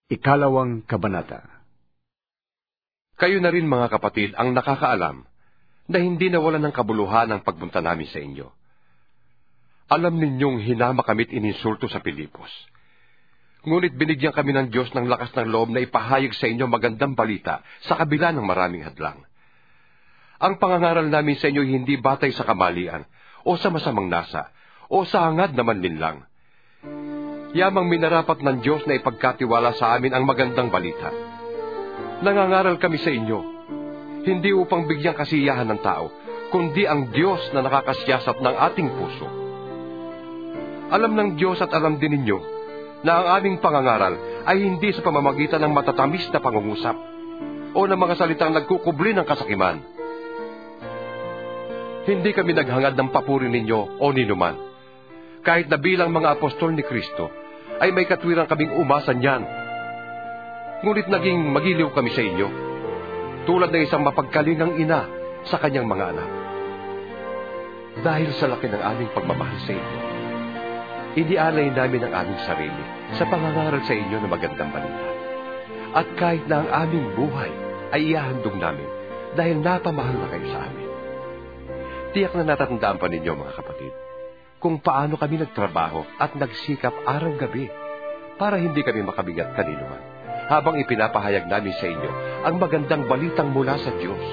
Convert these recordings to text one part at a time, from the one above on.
Ikalawang Kabanata. Kayo na rin mga kapatid ang nakakaalam na hindi nawalan ng kabuluhan ang pagpunta namin sa inyo. Alam ninyong hinama kami't ininsulto sa Pilipos. Ngunit binigyan kami ng Diyos ng lakas ng loob na ipahayag sa inyo magandang balita sa kabila ng maraming hadlang. Ang pangangaral namin sa inyo hindi batay sa kamalian o sa masamang nasa o sa hangad na manlinlang. Yamang minarapat ng Diyos na ipagkatiwala sa amin ang magandang balita. Nangangaral kami sa inyo, hindi upang bigyang kasiyahan ng tao, kundi ang Diyos na nakakasiyasat ng ating puso. Alam ng Diyos at alam din ninyo na ang aming pangangaral ay hindi sa pamamagitan ng matatamis na pangungusap o ng mga salitang nagkukubli ng kasakiman. Hindi kami naghangad ng papuri ninyo o ninuman, kahit na bilang mga apostol ni Kristo, ay may katwirang kaming umasa niyan. Ngunit naging magiliw kami sa inyo, tulad ng isang mapagkalingang ina sa kanyang mga anak. Dahil sa laki ng aming pagmamahal sa inyo, inialay namin ang aming sarili sa pangangaral sa inyo ng magandang balita. At kahit na ang aming buhay ay ihahandog namin dahil napamahal na kayo sa amin. Tiyak na natatandaan pa ninyo mga kapatid, kung paano kami nagtrabaho at nagsikap araw-gabi para hindi kami makabigat kanino man, habang ipinapahayag namin sa inyo ang magandang balitang mula sa Diyos.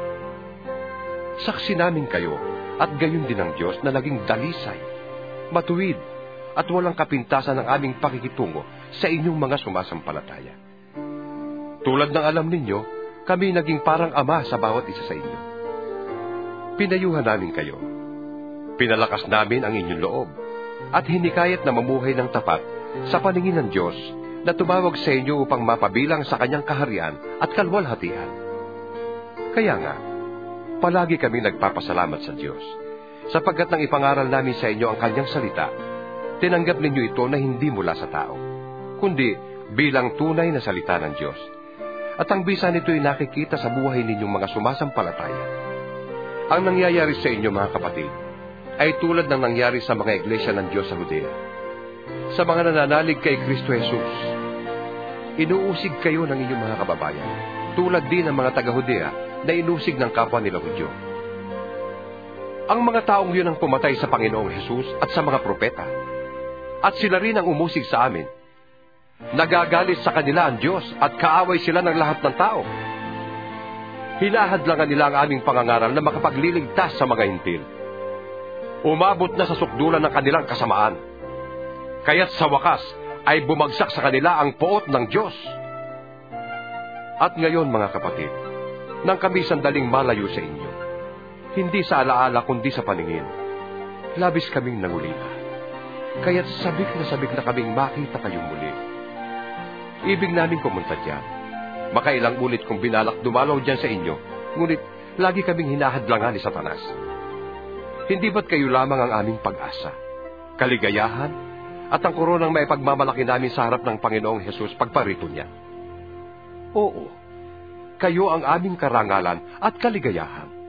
Saksi namin kayo at gayon din ang Diyos na naging dalisay, matuwid at walang kapintasan ng aming pakikitungo sa inyong mga sumasampalataya. Tulad ng alam ninyo, kami naging parang ama sa bawat isa sa inyo. Pinayuhan namin kayo. Pinalakas namin ang inyong loob at hinikayat na mamuhay ng tapat sa paningin ng Diyos na tumawag sa inyo upang mapabilang sa kanyang kaharian at kalwalhatian. Kaya nga, palagi kami nagpapasalamat sa Diyos, sapagkat nang ipangaral namin sa inyo ang kanyang salita, tinanggap ninyo ito na hindi mula sa tao, kundi bilang tunay na salita ng Diyos. At ang bisa nito ay nakikita sa buhay ninyong mga sumasampalataya. Ang nangyayari sa inyo mga kapatid, ay tulad ng nangyari sa mga iglesia ng Diyos sa Judea. Sa mga nananalig kay Kristo Jesus, inuusig kayo ng inyong mga kababayan, tulad din ng mga taga-Judea na inusig ng kapwa nila Hudyo. Ang mga taong yun ang pumatay sa Panginoong Jesus at sa mga propeta, at sila rin ang umusig sa amin. Nagagalit sa kanila ang Diyos at kaaway sila ng lahat ng tao. Hinahadlangan nila ang aming pangangaral na makapagliligtas sa mga hintil. Umabot na sa sukdulan ng kanilang kasamaan. Kaya't sa wakas ay bumagsak sa kanila ang poot ng Diyos. At ngayon mga kapatid, nang kami sandaling malayo sa inyo, hindi sa alaala kundi sa paningin, labis kaming nangulila. Kaya't sabik na kaming makita kayong muli. Ibig namin pumunta diyan. Makailang ulit kong binalak dumalaw diyan sa inyo, ngunit lagi kaming hinahadlangan ni Satanas. Hindi ba't kayo lamang ang aming pag-asa, kaligayahan, at ang koronang maipagmamalaki namin sa harap ng Panginoong Jesus pagparito niya? Oo, kayo ang aming karangalan at kaligayahan.